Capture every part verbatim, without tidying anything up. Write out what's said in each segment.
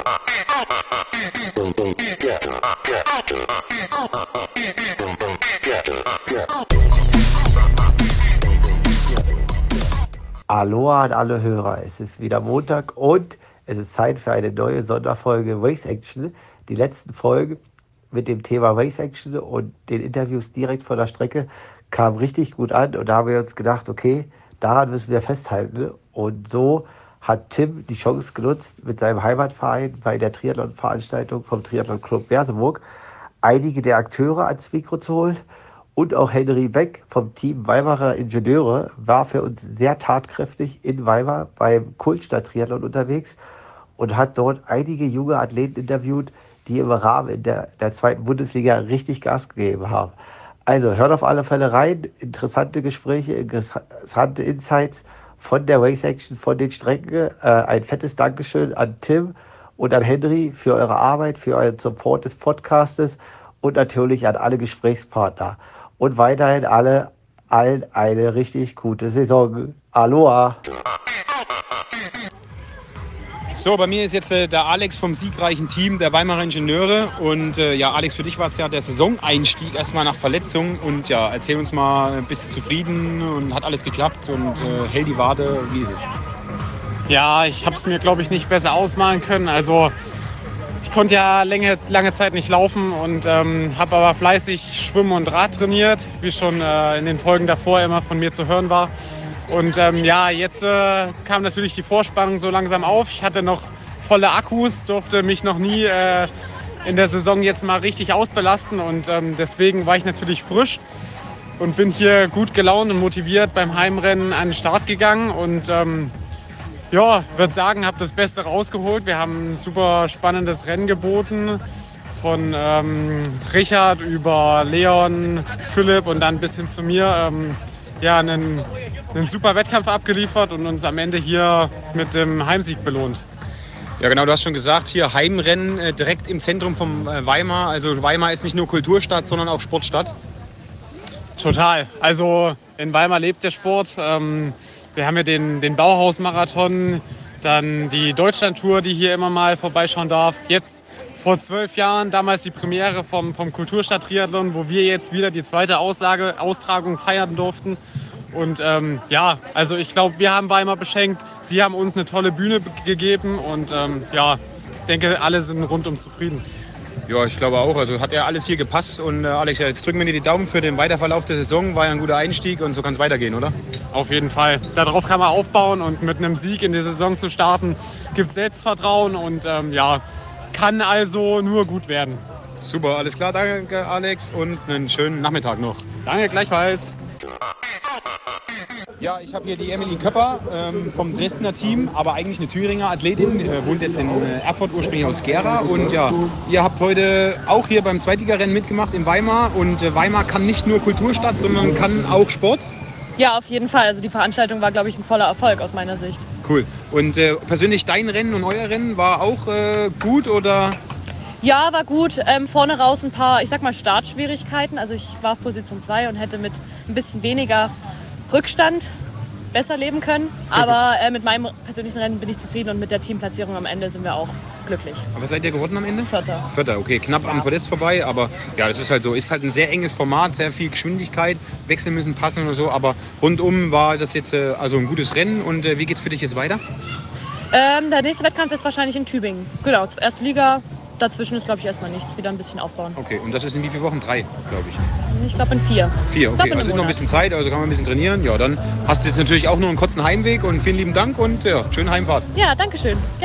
Aloha an alle Hörer, es ist wieder Montag und es ist Zeit für eine neue Sonderfolge Race Action. Die letzten Folgen mit dem Thema Race Action und den Interviews direkt von der Strecke kamen richtig gut an und da haben wir uns gedacht, okay, daran müssen wir festhalten. Und so hat Tim die Chance genutzt, mit seinem Heimatverein bei der Triathlon-Veranstaltung vom Triathlon Club Merseburg einige der Akteure ans Mikro zu holen. Und auch Henry Beck vom Team Weimarer Ingenieure war für uns sehr tatkräftig in Weimar beim Kultstadt-Triathlon unterwegs und hat dort einige junge Athleten interviewt, die im Rahmen in der, der zweiten Bundesliga richtig Gas gegeben haben. Also hört auf alle Fälle rein, interessante Gespräche, interessante Insights von der Race Action, von den Strecken. Äh, ein fettes Dankeschön an Tim und an Henry für eure Arbeit, für euren Support des Podcastes und natürlich an alle Gesprächspartner. Und weiterhin alle, allen eine richtig gute Saison. Aloha! So, bei mir ist jetzt äh, der Alex vom siegreichen Team der Weimarer Ingenieure. Und äh, ja, Alex, für dich war es ja der Saisoneinstieg erstmal nach Verletzung. Und ja, erzähl uns mal, bist du zufrieden und hat alles geklappt? Und äh, hält die Wade, wie ist es? Ja, ich habe es mir, glaube ich, nicht besser ausmalen können. Also ich konnte ja lange, lange Zeit nicht laufen und ähm, habe aber fleißig Schwimmen und Rad trainiert, wie schon äh, in den Folgen davor immer von mir zu hören war. Und ähm, ja, jetzt äh, kam natürlich die Vorspannung so langsam auf. Ich hatte noch volle Akkus, durfte mich noch nie äh, in der Saison jetzt mal richtig ausbelasten. Und ähm, deswegen war ich natürlich frisch und bin hier gut gelaunt und motiviert beim Heimrennen an den Start gegangen. Und ähm, ja, würde sagen, habe das Beste rausgeholt. Wir haben ein super spannendes Rennen geboten. Von ähm, Richard über Leon, Philipp und dann bis hin zu mir. Ähm, ja, einen, einen super Wettkampf abgeliefert und uns am Ende hier mit dem Heimsieg belohnt. Ja genau, du hast schon gesagt, hier Heimrennen äh, direkt im Zentrum von äh, Weimar. Also Weimar ist nicht nur Kulturstadt, sondern auch Sportstadt. Total. Also in Weimar lebt der Sport. Ähm, wir haben ja den, den Bauhaus-Marathon, dann die Deutschland-Tour, die hier immer mal vorbeischauen darf. Jetzt vor zwölf Jahren, damals die Premiere vom, vom Kulturstadt-Triathlon, wo wir jetzt wieder die zweite Auslage, Austragung feiern durften. Und ähm, ja, also ich glaube, wir haben Weimar beschenkt. Sie haben uns eine tolle Bühne be- gegeben und ähm, ja, ich denke, alle sind rundum zufrieden. Ja, ich glaube auch. Also hat ja alles hier gepasst. Und äh, Alex, ja, jetzt drücken wir dir die Daumen für den Weiterverlauf der Saison. War ja ein guter Einstieg und so kann es weitergehen, oder? Auf jeden Fall. Darauf kann man aufbauen und mit einem Sieg in die Saison zu starten, gibt Selbstvertrauen und ähm, ja, kann also nur gut werden. Super, alles klar, danke Alex und einen schönen Nachmittag noch. Danke, gleichfalls. Ja, ich habe hier die Emily Köpper ähm, vom Dresdner Team, aber eigentlich eine Thüringer Athletin, äh, wohnt jetzt in äh, Erfurt, ursprünglich aus Gera. Und ja, ihr habt heute auch hier beim Zweitligarennen mitgemacht in Weimar. Und äh, Weimar kann nicht nur Kulturstadt, sondern kann auch Sport. Ja, auf jeden Fall. Also die Veranstaltung war, glaube ich, ein voller Erfolg aus meiner Sicht. Cool. Und äh, persönlich dein Rennen und euer Rennen war auch äh, gut oder? Ja, war gut. Ähm, vorne raus ein paar, ich sag mal, Startschwierigkeiten. Also ich war auf Position zwei und hätte mit ein bisschen weniger Rückstand besser leben können. Aber äh, mit meinem persönlichen Rennen bin ich zufrieden und mit der Teamplatzierung am Ende sind wir auch glücklich. Aber seid ihr geworden am Ende? Vierter. Vierter, okay. Knapp am Podest vorbei, aber ja, das ist halt so. Ist halt ein sehr enges Format, sehr viel Geschwindigkeit. Wechsel müssen passen oder so, aber rundum war das jetzt äh, also ein gutes Rennen. Und äh, wie geht's für dich jetzt weiter? Ähm, der nächste Wettkampf ist wahrscheinlich in Tübingen. Genau, erste Liga. Dazwischen ist, glaube ich, erstmal nichts. Wieder ein bisschen aufbauen. Okay, und das ist in wie vielen Wochen? Drei, glaube ich. Ich glaube in vier. Vier, okay. Glaub, in also einem noch ein bisschen Zeit, also kann man ein bisschen trainieren. Ja, dann hast du jetzt natürlich auch nur einen kurzen Heimweg und vielen lieben Dank und ja, schöne Heimfahrt. Ja, danke schön. Ja.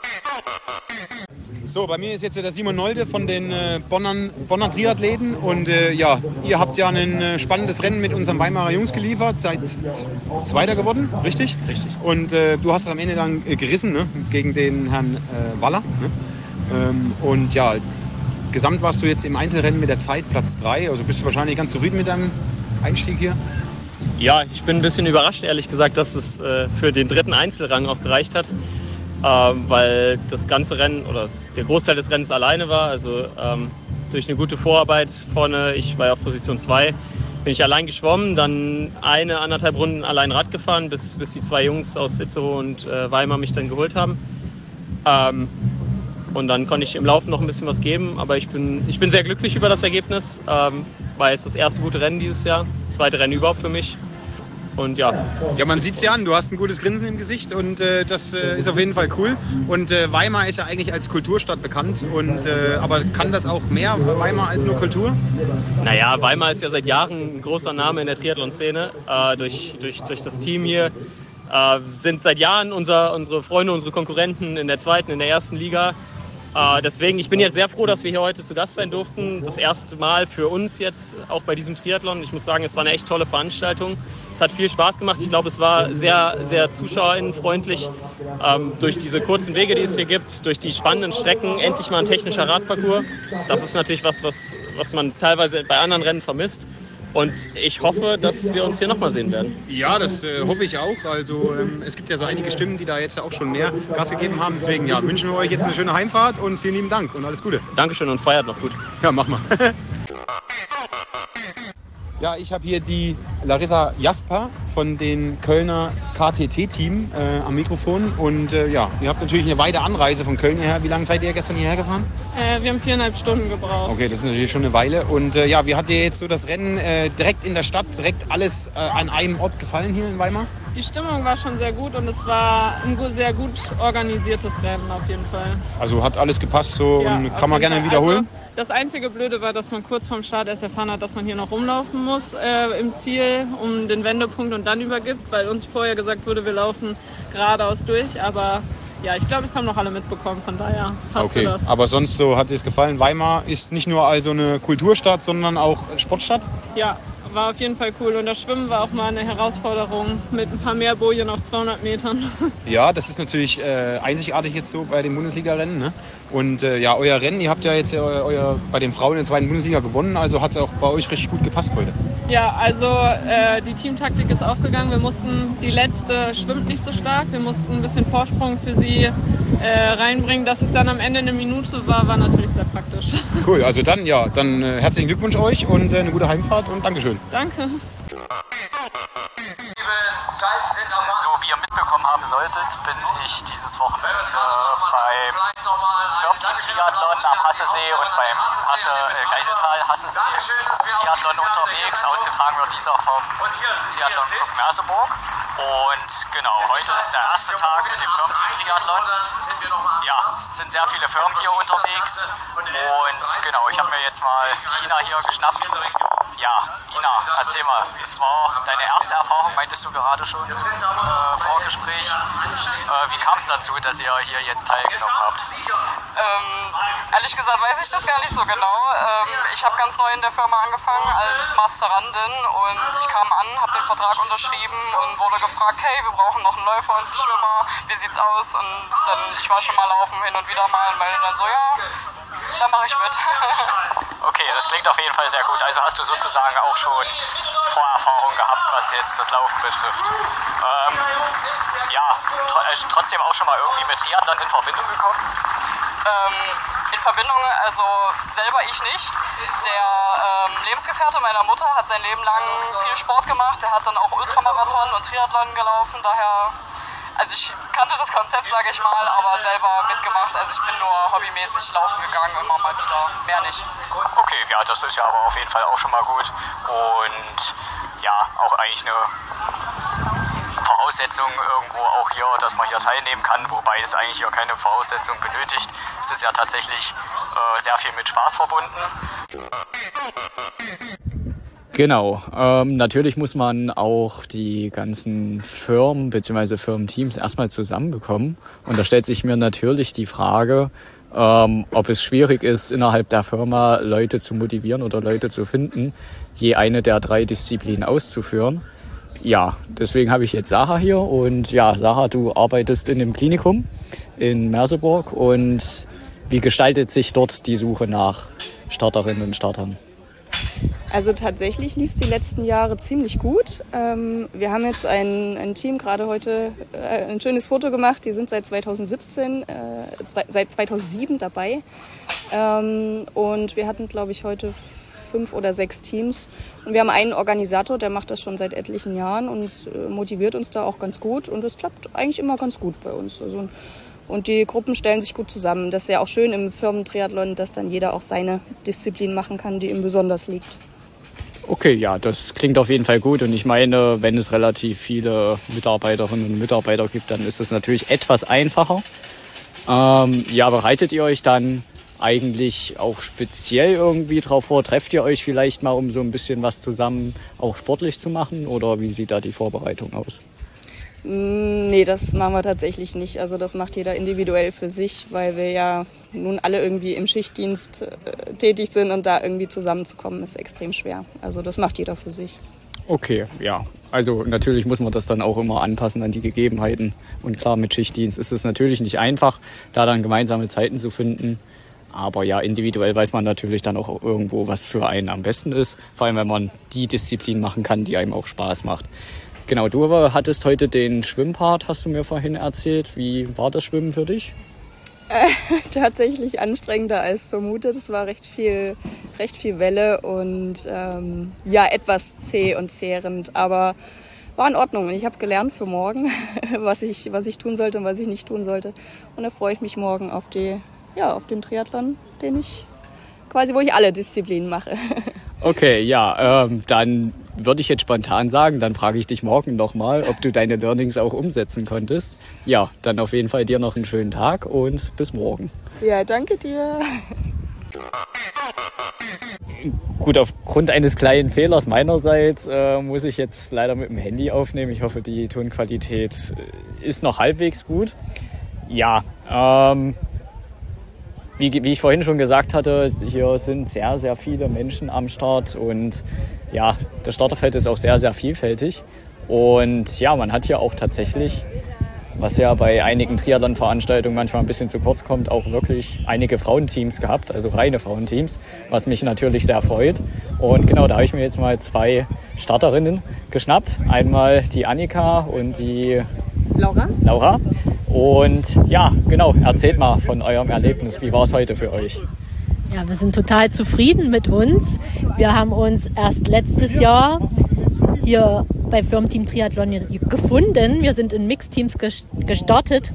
So, bei mir ist jetzt der Simon Nolde von den äh, Bonnern, Bonner Triathleten und äh, ja, ihr habt ja ein äh, spannendes Rennen mit unseren Weimarer Jungs geliefert, seid Zweiter geworden, richtig? Richtig. Und äh, du hast es am Ende dann äh, gerissen, ne? Gegen den Herrn äh, Waller. Ne? Ähm, und ja, gesamt warst du jetzt im Einzelrennen mit der Zeit Platz drei, also bist du wahrscheinlich ganz zufrieden mit deinem Einstieg hier? Ja, ich bin ein bisschen überrascht, ehrlich gesagt, dass es äh, für den dritten Einzelrang auch gereicht hat. Ähm, weil das ganze Rennen oder der Großteil des Rennens alleine war. Also ähm, durch eine gute Vorarbeit vorne, ich war ja auf Position zwei, bin ich allein geschwommen, dann eine, anderthalb Runden allein Rad gefahren, bis, bis die zwei Jungs aus Itzehoe und äh, Weimar mich dann geholt haben. Ähm, Und dann konnte ich im Laufen noch ein bisschen was geben. Aber ich bin, ich bin sehr glücklich über das Ergebnis, ähm, weil es das erste gute Rennen dieses Jahr, das zweite Rennen überhaupt für mich. Und ja. Ja, man sieht es dir an, du hast ein gutes Grinsen im Gesicht und äh, das äh, ist auf jeden Fall cool. Und äh, Weimar ist ja eigentlich als Kulturstadt bekannt. Und, äh, aber kann das auch mehr, Weimar, als nur Kultur? Naja, Weimar ist ja seit Jahren ein großer Name in der Triathlon-Szene. Äh, durch, durch, durch das Team hier äh, sind seit Jahren unser, unsere Freunde, unsere Konkurrenten in der zweiten, in der ersten Liga. Äh, deswegen, ich bin jetzt sehr froh, dass wir hier heute zu Gast sein durften. Das erste Mal für uns jetzt auch bei diesem Triathlon. Ich muss sagen, es war eine echt tolle Veranstaltung. Es hat viel Spaß gemacht. Ich glaube, es war sehr, sehr zuschauerinnenfreundlich. Ähm, durch diese kurzen Wege, die es hier gibt, durch die spannenden Strecken, endlich mal ein technischer Radparcours. Das ist natürlich was, was, was man teilweise bei anderen Rennen vermisst. Und ich hoffe, dass wir uns hier nochmal sehen werden. Ja, das äh, hoffe ich auch. Also ähm, es gibt ja so einige Stimmen, die da jetzt auch schon mehr Gas gegeben haben. Deswegen ja, wünschen wir euch jetzt eine schöne Heimfahrt und vielen lieben Dank und alles Gute. Dankeschön und feiert noch gut. Ja, mach mal. Ja, ich habe hier die Larissa Jasper von den Kölner K T T-Team äh, am Mikrofon. Und äh, ja, ihr habt natürlich eine weite Anreise von Köln her. Wie lange seid ihr gestern hierher gefahren? Äh, wir haben viereinhalb Stunden gebraucht. Okay, das ist natürlich schon eine Weile. Und äh, ja, wie hat dir jetzt so das Rennen äh, direkt in der Stadt, direkt alles äh, an einem Ort gefallen hier in Weimar? Die Stimmung war schon sehr gut und es war ein sehr gut organisiertes Rennen auf jeden Fall. Also hat alles gepasst so Ja, und auf kann man jeden gerne Fall. wiederholen? Also, das einzige Blöde war, dass man kurz vorm Start erst erfahren hat, dass man hier noch rumlaufen muss äh, im Ziel, um den Wendepunkt und dann übergibt, weil uns vorher gesagt wurde, wir laufen geradeaus durch. Aber ja, ich glaube, das haben noch alle mitbekommen, von daher passte Okay, das. aber sonst so hat dir es gefallen. Weimar ist nicht nur also eine Kulturstadt, sondern auch Sportstadt? Ja, war auf jeden Fall cool. Und das Schwimmen war auch mal eine Herausforderung mit ein paar mehr Bojen auf zweihundert Metern. Ja, das ist natürlich äh, einzigartig jetzt so bei den Bundesliga-Rennen. Ne? Und äh, ja, euer Rennen, ihr habt ja jetzt euer, euer, bei den Frauen in der zweiten Bundesliga gewonnen, also hat auch bei euch richtig gut gepasst heute. Ja, also äh, die Teamtaktik ist aufgegangen. Wir mussten, die letzte schwimmt nicht so stark. Wir mussten ein bisschen Vorsprung für sie äh, reinbringen. Dass es dann am Ende eine Minute war, war natürlich sehr praktisch. Cool, also dann ja, dann äh, herzlichen Glückwunsch euch und äh, eine gute Heimfahrt und Dankeschön. Danke. So wie ihr mitbekommen haben solltet, bin ich dieses Wochenende beim Firmenteam Triathlon am Hassesee und beim Hasse, äh, Geiseltal Hassesee Triathlon unterwegs. Ausgetragen wird dieser vom Triathlon Club Merseburg. Und genau, heute ist der erste Tag mit dem Firmenteam Triathlon. Ja, es sind sehr viele Firmen hier unterwegs. Und genau, ich habe mir jetzt mal die Ina hier geschnappt. Ja, Ina, erzähl mal, es war deine erste Erfahrung, meintest du gerade schon im äh, Vorgespräch. Äh, wie kam es dazu, dass ihr hier jetzt teilgenommen habt? Ähm, ehrlich gesagt weiß ich das gar nicht so genau. Ähm, ich habe ganz neu in der Firma angefangen als Masterandin und ich kam an, habe den Vertrag unterschrieben und wurde gefragt, hey, wir brauchen noch einen Läufer und einen Schwimmer, wie sieht's aus? Und dann, ich war schon mal laufen hin und wieder mal und meinte dann so, ja, da mache ich mit. Okay, das klingt auf jeden Fall sehr gut. Also hast du sozusagen auch schon Vorerfahrung gehabt, was jetzt das Laufen betrifft. Ähm, ja, tr- trotzdem auch schon mal irgendwie mit Triathlon in Verbindung gekommen? Ähm, in Verbindung, also selber ich nicht. Der ähm, Lebensgefährte meiner Mutter hat sein Leben lang viel Sport gemacht. Der hat dann auch Ultramarathon und Triathlon gelaufen. Daher, also ich kannte das Konzept, sage ich mal, aber selber mitgemacht. Also ich bin nur hobbymäßig laufen gegangen, immer mal wieder, mehr nicht. Okay, ja, das ist ja aber auf jeden Fall auch schon mal gut. Und ja, auch eigentlich eine Voraussetzung irgendwo auch hier, dass man hier teilnehmen kann, wobei es eigentlich hier keine Voraussetzung benötigt. Es ist ja tatsächlich äh, sehr viel mit Spaß verbunden. Genau, ähm, natürlich muss man auch die ganzen Firmen bzw. Firmenteams erstmal zusammenbekommen. Und da stellt sich mir natürlich die Frage, ähm, ob es schwierig ist, innerhalb der Firma Leute zu motivieren oder Leute zu finden, je eine der drei Disziplinen auszuführen. Ja, deswegen habe ich jetzt Sarah hier und ja, Sarah, du arbeitest in dem Klinikum in Merseburg und wie gestaltet sich dort die Suche nach Starterinnen und Startern? Also tatsächlich lief es die letzten Jahre ziemlich gut. Ähm, wir haben jetzt ein, ein Team gerade heute äh, ein schönes Foto gemacht. Die sind seit zweitausendsiebzehn, äh, zwei, seit zweitausendsieben dabei. Ähm, und wir hatten, glaube ich, heute fünf oder sechs Teams. Und wir haben einen Organisator, der macht das schon seit etlichen Jahren und äh, motiviert uns da auch ganz gut. Und es klappt eigentlich immer ganz gut bei uns. Also Und die Gruppen stellen sich gut zusammen. Das ist ja auch schön im Firmentriathlon, dass dann jeder auch seine Disziplin machen kann, die ihm besonders liegt. Okay, ja, das klingt auf jeden Fall gut. Und ich meine, wenn es relativ viele Mitarbeiterinnen und Mitarbeiter gibt, dann ist es natürlich etwas einfacher. Ähm, ja, bereitet ihr euch dann eigentlich auch speziell irgendwie drauf vor? Trefft ihr euch vielleicht mal, um so ein bisschen was zusammen auch sportlich zu machen? Oder wie sieht da die Vorbereitung aus? Nee, das machen wir tatsächlich nicht. Also das macht jeder individuell für sich, weil wir ja nun alle irgendwie im Schichtdienst äh, tätig sind und da irgendwie zusammenzukommen ist extrem schwer. Also das macht jeder für sich. Okay, ja. Also natürlich muss man das dann auch immer anpassen an die Gegebenheiten. Und klar, mit Schichtdienst ist es natürlich nicht einfach, da dann gemeinsame Zeiten zu finden. Aber ja, individuell weiß man natürlich dann auch irgendwo, was für einen am besten ist. Vor allem, wenn man die Disziplin machen kann, die einem auch Spaß macht. Genau, du aber hattest heute den Schwimmpart, hast du mir vorhin erzählt. Wie war das Schwimmen für dich? Äh, tatsächlich anstrengender als vermutet. Es war recht viel, recht viel Welle und ähm, ja, etwas zäh und zehrend, aber war in Ordnung. Und ich habe gelernt für morgen, was ich, was ich tun sollte und was ich nicht tun sollte. Und da freue ich mich morgen auf die, ja, auf den Triathlon, den ich quasi, wo ich alle Disziplinen mache. Okay, ja, ähm, dann würde ich jetzt spontan sagen, dann frage ich dich morgen nochmal, ob du deine Learnings auch umsetzen konntest. Ja, dann auf jeden Fall dir noch einen schönen Tag und bis morgen. Ja, danke dir. Gut, aufgrund eines kleinen Fehlers meinerseits äh, muss ich jetzt leider mit dem Handy aufnehmen. Ich hoffe, die Tonqualität ist noch halbwegs gut. Ja, ähm... Wie, wie ich vorhin schon gesagt hatte, hier sind sehr, sehr viele Menschen am Start und ja, das Starterfeld ist auch sehr, sehr vielfältig. Und ja, man hat hier auch tatsächlich, was ja bei einigen Triathlon-Veranstaltungen manchmal ein bisschen zu kurz kommt, auch wirklich einige Frauenteams gehabt, also reine Frauenteams, was mich natürlich sehr freut. Und genau, da habe ich mir jetzt mal zwei Starterinnen geschnappt. Einmal die Annika und die Laura. Laura. Und ja, genau, erzählt mal von eurem Erlebnis. Wie war es heute für euch? Ja, wir sind total zufrieden mit uns. Wir haben uns erst letztes Jahr hier bei Firmenteam Triathlon gefunden. Wir sind in Mixteams gestartet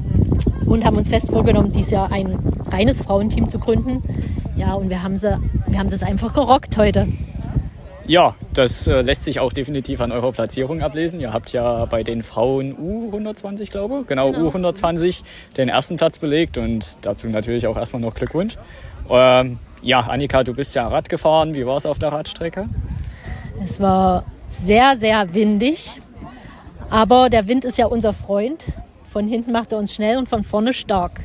und haben uns fest vorgenommen, dieses Jahr ein reines Frauenteam zu gründen. Ja, und wir haben sie, wir haben das einfach gerockt heute. Ja, das äh, lässt sich auch definitiv an eurer Platzierung ablesen. Ihr habt ja bei den Frauen U hundertzwanzig, glaube ich, genau, genau. U hundertzwanzig den ersten Platz belegt und dazu natürlich auch erstmal noch Glückwunsch. Ähm, ja, Annika, du bist ja Rad gefahren. Wie war es auf der Radstrecke? Es war sehr, sehr windig, aber der Wind ist ja unser Freund. Von hinten macht er uns schnell und von vorne stark.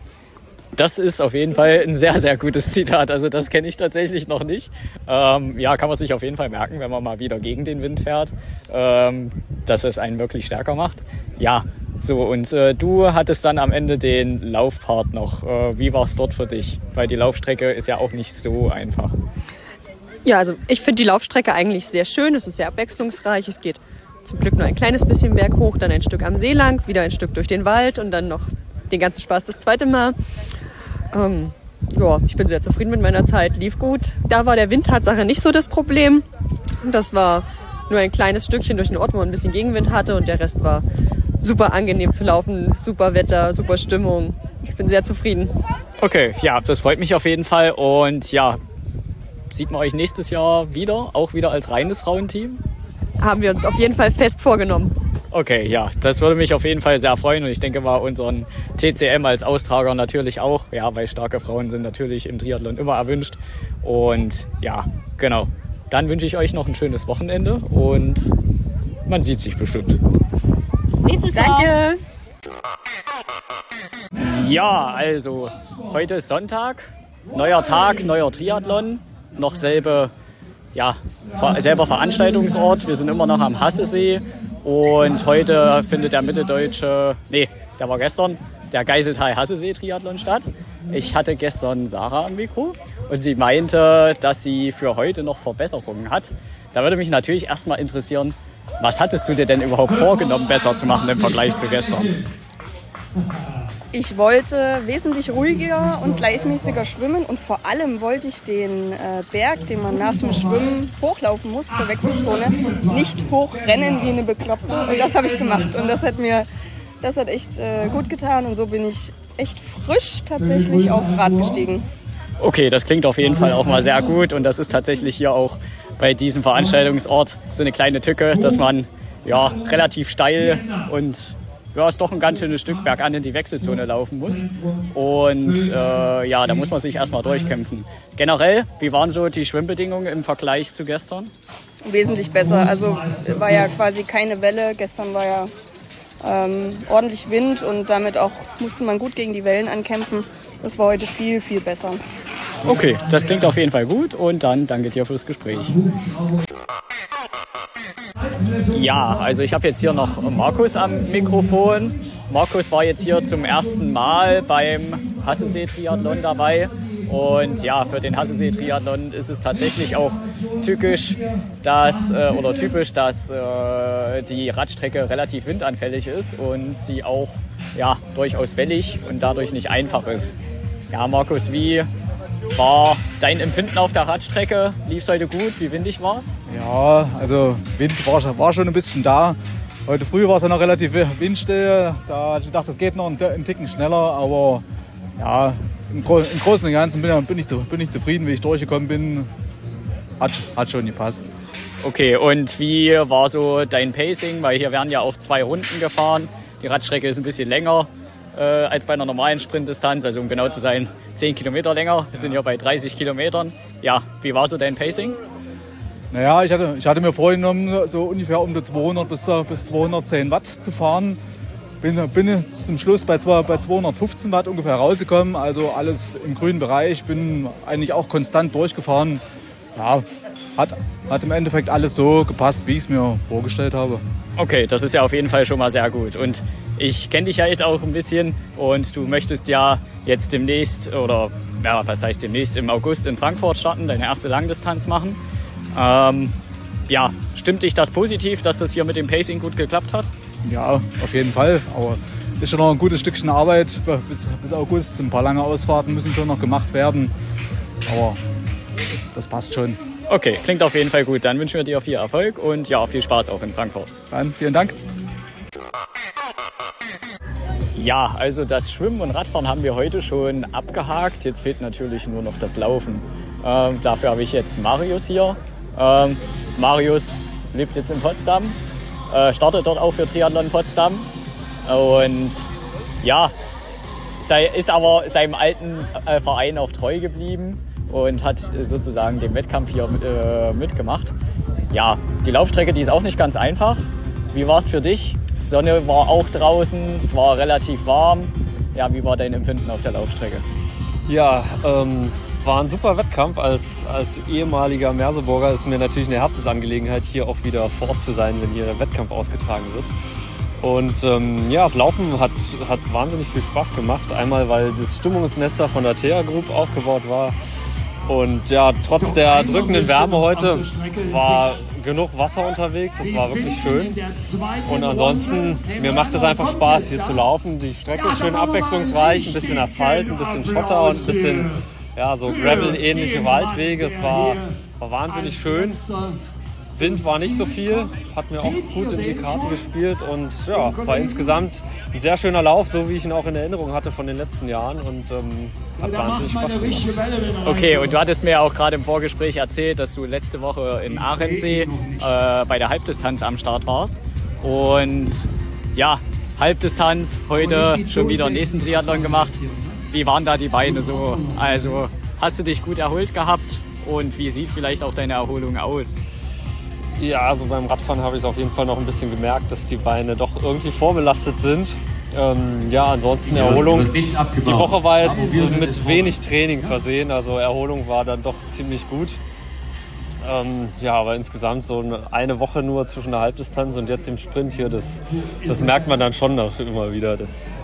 Das ist auf jeden Fall ein sehr, sehr gutes Zitat. Also das kenne ich tatsächlich noch nicht. Ähm, ja, kann man sich auf jeden Fall merken, wenn man mal wieder gegen den Wind fährt, ähm, dass es einen wirklich stärker macht. Ja, so und äh, du hattest dann am Ende den Laufpart noch. Äh, wie war es dort für dich? Weil die Laufstrecke ist ja auch nicht so einfach. Ja, also ich finde die Laufstrecke eigentlich sehr schön. Es ist sehr abwechslungsreich. Es geht zum Glück nur ein kleines bisschen berghoch, dann ein Stück am See lang, wieder ein Stück durch den Wald und dann noch den ganzen Spaß das zweite Mal. Ähm, ja, ich bin sehr zufrieden mit meiner Zeit, lief gut. Da war der Wind Tatsache nicht so das Problem. Das war nur ein kleines Stückchen durch den Ort, wo man ein bisschen Gegenwind hatte und der Rest war super angenehm zu laufen, super Wetter, super Stimmung. Ich bin sehr zufrieden. Okay, ja, das freut mich auf jeden Fall und ja, sieht man euch nächstes Jahr wieder, auch wieder als reines Frauenteam? Haben wir uns auf jeden Fall fest vorgenommen. Okay, ja, das würde mich auf jeden Fall sehr freuen und ich denke mal unseren T C M als Austrager natürlich auch, ja, weil starke Frauen sind natürlich im Triathlon immer erwünscht und ja, genau. Dann wünsche ich euch noch ein schönes Wochenende und man sieht sich bestimmt. Bis nächstes Jahr. Danke. Ja, also heute ist Sonntag, neuer Tag, neuer Triathlon, noch selbe, ja, selber Veranstaltungsort. Wir sind immer noch am Hassesee. Und heute findet der mitteldeutsche, nee, der war gestern, der Geiseltal-Hassesee-Triathlon statt. Ich hatte gestern Sarah am Mikro und sie meinte, dass sie für heute noch Verbesserungen hat. Da würde mich natürlich erstmal interessieren, was hattest du dir denn überhaupt vorgenommen, besser zu machen im Vergleich zu gestern? Ich wollte wesentlich ruhiger und gleichmäßiger schwimmen und vor allem wollte ich den äh, Berg, den man nach dem Schwimmen hochlaufen muss zur Wechselzone, nicht hochrennen wie eine Bekloppte. Und das habe ich gemacht und das hat mir Das hat echt äh, gut getan und so bin ich echt frisch tatsächlich aufs Rad gestiegen. Okay, das klingt auf jeden Fall auch mal sehr gut und das ist tatsächlich hier auch bei diesem Veranstaltungsort so eine kleine Tücke, dass man ja relativ steil und ja, ist doch ein ganz schönes Stück bergan in die Wechselzone laufen muss. Und äh, ja, da muss man sich erstmal durchkämpfen. Generell, wie waren so die Schwimmbedingungen im Vergleich zu gestern? Wesentlich besser. Also war ja quasi keine Welle. Gestern war ja ähm, ordentlich Wind und damit auch musste man gut gegen die Wellen ankämpfen. Das war heute viel, viel besser. Okay, das klingt auf jeden Fall gut und dann danke dir fürs Gespräch. Ja, also ich habe jetzt hier noch Markus am Mikrofon. Markus war jetzt hier zum ersten Mal beim Hassesee-Triathlon dabei. Und ja, für den Hassesee-Triathlon ist es tatsächlich auch typisch, dass, äh, oder typisch, dass äh, die Radstrecke relativ windanfällig ist und sie auch ja, durchaus wellig und dadurch nicht einfach ist. Ja, Markus, wie war dein Empfinden auf der Radstrecke? Lief es heute gut? Wie windig war es? Ja, also Wind war, war schon ein bisschen da. Heute früh war es ja noch relativ windstill. Da hatte ich gedacht, das geht noch einen, einen Ticken schneller. Aber ja, im, Gro im Großen und Ganzen bin, bin, ich zu, bin ich zufrieden, wie ich durchgekommen bin. Hat, hat schon gepasst. Okay, und wie war so dein Pacing? Weil hier werden ja auch zwei Runden gefahren. Die Radstrecke ist ein bisschen länger äh, als bei einer normalen Sprintdistanz. Also um genau zu sein, zehn Kilometer länger. Wir sind hier bei dreißig Kilometern. Ja, wie war so dein Pacing? Naja, ich hatte, ich hatte mir vorgenommen, so ungefähr um die zweihundert bis, bis zweihundertzehn Watt zu fahren. Bin, bin zum Schluss bei, bei zweihundertfünfzehn Watt ungefähr rausgekommen. Also alles im grünen Bereich. Bin eigentlich auch konstant durchgefahren. Ja, hat, hat im Endeffekt alles so gepasst, wie ich es mir vorgestellt habe. Okay, das ist ja auf jeden Fall schon mal sehr gut. Und ich kenne dich ja jetzt auch ein bisschen und du möchtest ja jetzt demnächst, oder ja, was heißt demnächst, im August in Frankfurt starten, deine erste Langdistanz machen. Ähm, ja, stimmt dich das positiv, dass das hier mit dem Pacing gut geklappt hat? Ja, auf jeden Fall. Aber ist schon noch ein gutes Stückchen Arbeit bis, bis August. Ein paar lange Ausfahrten müssen schon noch gemacht werden. Aber das passt schon. Okay, klingt auf jeden Fall gut. Dann wünschen wir dir viel Erfolg und ja, viel Spaß auch in Frankfurt. Dann vielen Dank. Ja, also das Schwimmen und Radfahren haben wir heute schon abgehakt. Jetzt fehlt natürlich nur noch das Laufen. Ähm, dafür habe ich jetzt Marius hier. Ähm, Marius lebt jetzt in Potsdam, äh, startet dort auch für Triathlon Potsdam und ja, sei, ist aber seinem alten äh, Verein auch treu geblieben und hat sozusagen den Wettkampf hier äh, mitgemacht. Ja, die Laufstrecke, die ist auch nicht ganz einfach. Wie war es für dich? Die Sonne war auch draußen, es war relativ warm. Ja, wie war dein Empfinden auf der Laufstrecke? Ja, ähm, war ein super Wettkampf. Als, als ehemaliger Merseburger ist mir natürlich eine Herzensangelegenheit, hier auch wieder vor Ort zu sein, wenn hier der Wettkampf ausgetragen wird. Und ähm, ja, das Laufen hat, hat wahnsinnig viel Spaß gemacht. Einmal, weil das Stimmungsnester von der T H Group aufgebaut war. Und ja, trotz der drückenden Wärme heute war genug Wasser unterwegs. Das war wirklich schön. Und ansonsten, mir macht es einfach Spaß, hier zu laufen. Die Strecke ist schön abwechslungsreich. Ein bisschen Asphalt, ein bisschen Schotter und ein bisschen ja, so Gravel-ähnliche Waldwege. Es war, war wahnsinnig schön. Wind war nicht so viel, hat mir auch gut in die Karten gespielt und ja, war insgesamt ein sehr schöner Lauf, so wie ich ihn auch in Erinnerung hatte von den letzten Jahren und ähm, hat wahnsinnig Spaß gemacht. Okay, und du hattest mir auch gerade im Vorgespräch erzählt, dass du letzte Woche in Aachensee äh, bei der Halbdistanz am Start warst und ja, Halbdistanz, heute schon wieder einen nächsten Triathlon gemacht. Wie waren da die Beine so? Also hast du dich gut erholt gehabt und wie sieht vielleicht auch deine Erholung aus? Ja, also beim Radfahren habe ich es auf jeden Fall noch ein bisschen gemerkt, dass die Beine doch irgendwie vorbelastet sind. Ähm, ja, ansonsten Erholung. Die Woche war jetzt mit wenig Training versehen, also Erholung war dann doch ziemlich gut. Ähm, ja, aber insgesamt so eine Woche nur zwischen der Halbdistanz und jetzt im Sprint hier, das, das merkt man dann schon noch immer wieder. Das,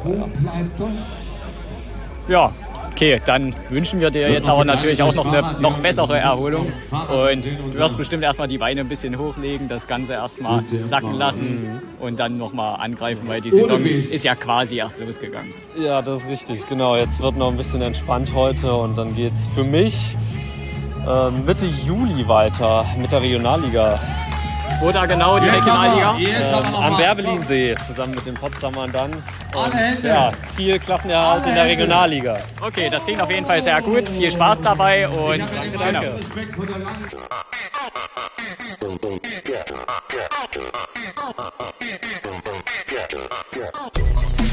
ja. ja. Okay, dann wünschen wir dir jetzt aber natürlich auch noch eine noch bessere Erholung und du wirst bestimmt erstmal die Beine ein bisschen hochlegen, das Ganze erstmal sacken lassen und dann nochmal angreifen, weil die Saison ist ja quasi erst losgegangen. Ja, das ist richtig, genau. Jetzt wird noch ein bisschen entspannt heute und dann geht's für mich äh, Mitte Juli weiter mit der Regionalliga. Wo da genau die Regionalliga? Ähm, am Werbelinsee zusammen mit den Potsdamern dann. Und, ja, Ziel Klassenerhalt in der Regionalliga. Okay, das klingt auf jeden Fall sehr gut. Viel Spaß dabei und Danke, danke. Genau.